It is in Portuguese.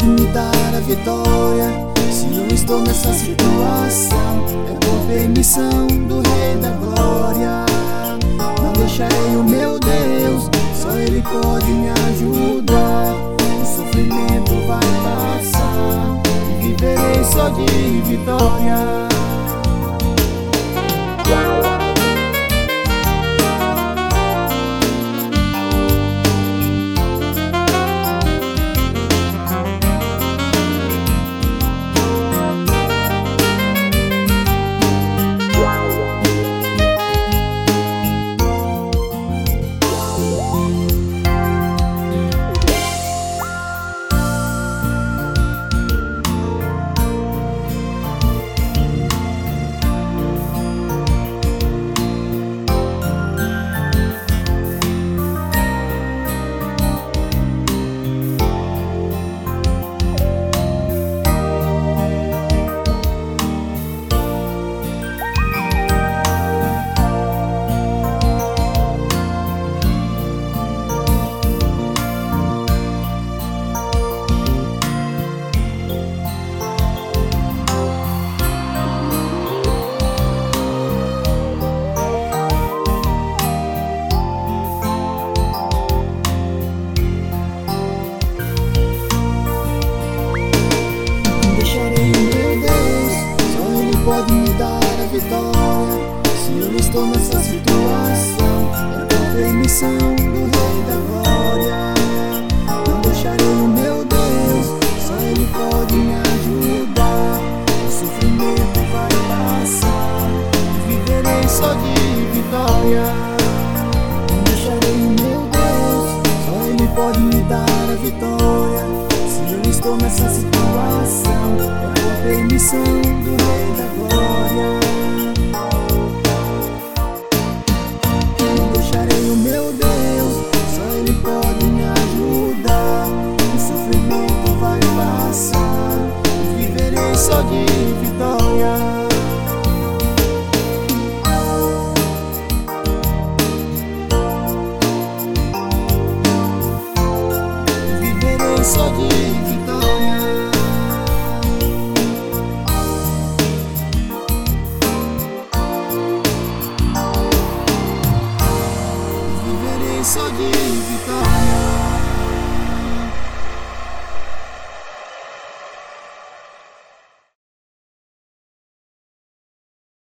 me dar a vitória. Se eu estou nessa situação, é por permissão do Rei da Glória. Não deixarei o meu Deus, só Ele pode me ajudar. O sofrimento vai passar e viverei só de vitória. Pode me dar a vitória. Se eu estou nessa situação, é por permissão do Rei da Glória. Não deixarei o meu Deus, só Ele pode me ajudar. O sofrimento vai passar e viverei só de vitória. Não deixarei o meu Deus, só Ele pode me dar a vitória. Se eu estou nessa situação, é por permissão do Rei da Glória. Não deixarei o meu Deus, só Ele pode me ajudar. O sofrimento vai passar e viverei só de vitória. Viverei só de vitória. Só de vitória.